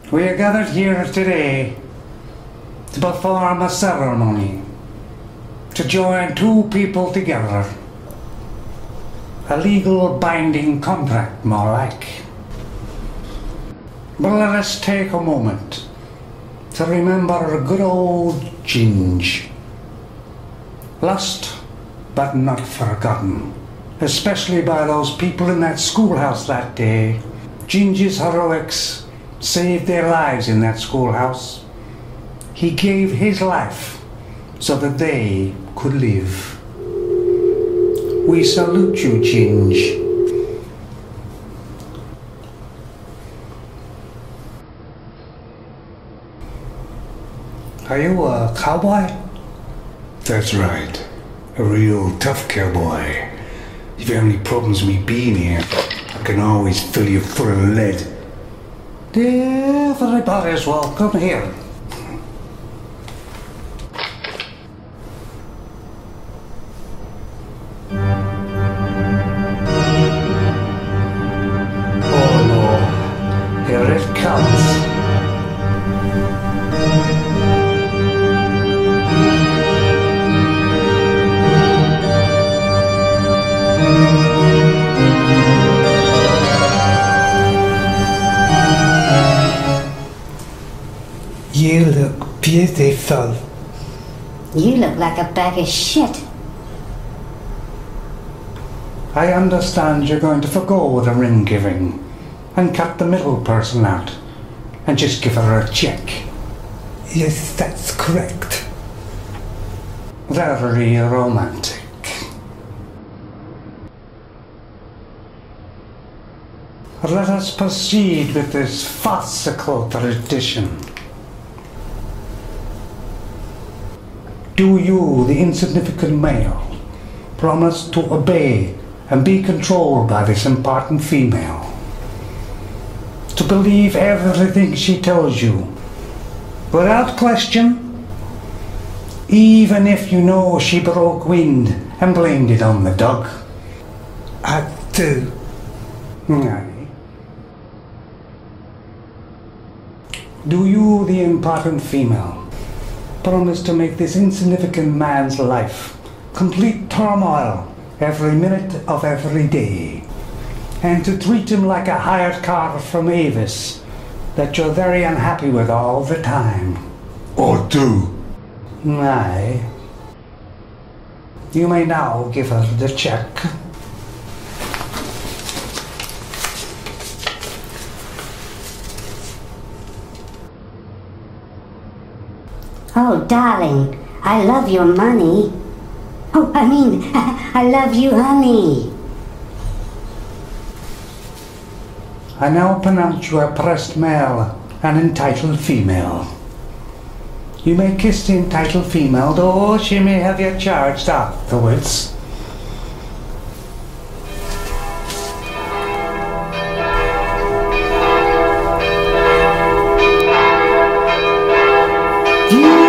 We are gathered here today to perform a ceremony, to join two people together. A legal binding contract, more like. But let us take a moment to remember good old Ginge. Lost, but not forgotten, especially by those people in that schoolhouse that day. Ginge's heroics saved their lives in that schoolhouse. He gave his life so that they could live. We salute you, Ginge. Are you a cowboy? That's right. A real tough cowboy. If you have any problems with me being here, I can always fill you full of lead. Everybody's welcome here. Oh no, here it comes. You look beautiful. You look like a bag of shit. I understand you're going to forgo the ring giving and cut the middle person out and just give her a check. Yes, that's correct. Very romantic. Let us proceed with this farcical tradition. Do you, the insignificant male, promise to obey and be controlled by this important female? To believe everything she tells you, without question, even if you know she broke wind and blamed it on the dog? I do. Aye. Do you, the important female, promise to make this insignificant man's life complete turmoil every minute of every day, and to treat him like a hired car from Avis that you're very unhappy with all the time? Or do. Aye. You may now give her the check. Oh, darling, I love your money. Oh, I mean, I love you, honey. I now pronounce you a pressed male and entitled female. You may kiss the entitled female, though she may have you charged afterwards. You